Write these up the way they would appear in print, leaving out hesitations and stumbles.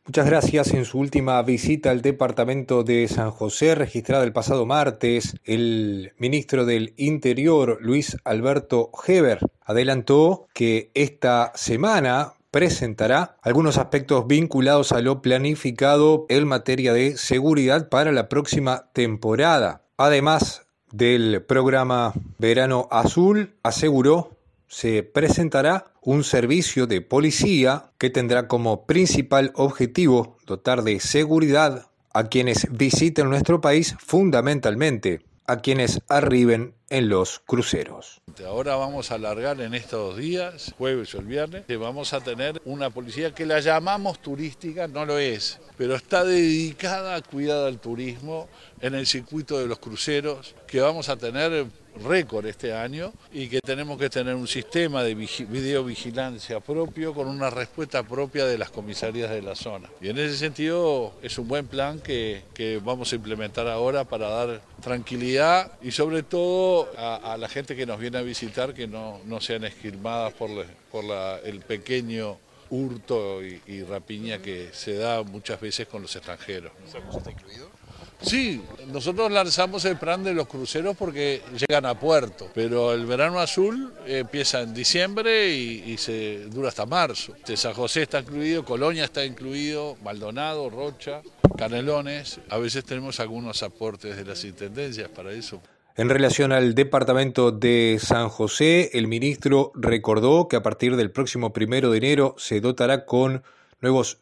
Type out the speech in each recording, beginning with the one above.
Muchas gracias. En su última visita al departamento de San José, registrada el pasado martes, el ministro del Interior, Luis Alberto Heber, adelantó que esta semana presentará algunos aspectos vinculados a lo planificado en materia de seguridad para la próxima temporada. Además del programa Verano Azul, aseguró, se presentará un servicio de policía que tendrá como principal objetivo dotar de seguridad a quienes visiten nuestro país, fundamentalmente a quienes arriben en los cruceros. Ahora vamos a alargar en estos días, jueves o el viernes, que vamos a tener una policía que la llamamos turística, no lo es, pero está dedicada a cuidar al turismo en el circuito de los cruceros, que vamos a tener récord este año y que tenemos que tener un sistema de videovigilancia propio con una respuesta propia de las comisarías de la zona. Y en ese sentido es un buen plan que vamos a implementar ahora para dar tranquilidad y sobre todo a la gente que nos viene a visitar que no sean esquilmadas por el pequeño hurto y rapiña que se da muchas veces con los extranjeros. ¿Eso está incluido? Sí, nosotros lanzamos el plan de los cruceros porque llegan a puerto, pero el verano azul empieza en diciembre y se dura hasta marzo. San José está incluido, Colonia está incluido, Maldonado, Rocha, Canelones. A veces tenemos algunos aportes de las intendencias para eso. En relación al departamento de San José, el ministro recordó que a partir del próximo 1 de enero se dotará con nuevos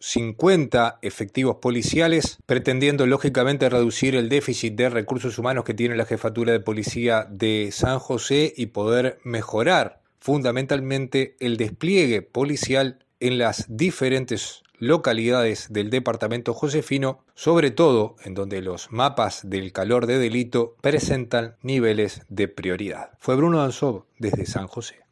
50 efectivos policiales, pretendiendo lógicamente reducir el déficit de recursos humanos que tiene la Jefatura de Policía de San José y poder mejorar fundamentalmente el despliegue policial en las diferentes localidades del departamento josefino, sobre todo en donde los mapas del calor de delito presentan niveles de prioridad. Fue Bruno Danzov desde San José.